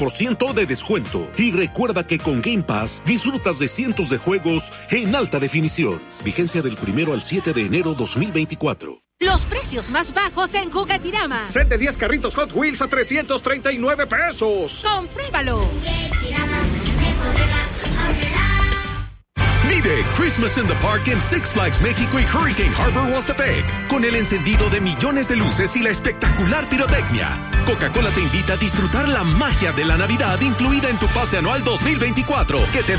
10% de descuento. Y recuerda que con Game Pass disfrutas de cientos de juegos en alta definición. Vigencia del 1 al 7 de enero 2024. Los precios más bajos en Juguetirama. Set de 10 carritos Hot Wheels a $339. ¡Compruébalo! Vive Christmas in the Park en Six Flags México y Hurricane Harbor Huastepec, con el encendido de millones de luces y la espectacular pirotecnia. Coca-Cola te invita a disfrutar la magia de la Navidad incluida en tu pase anual 2024, que te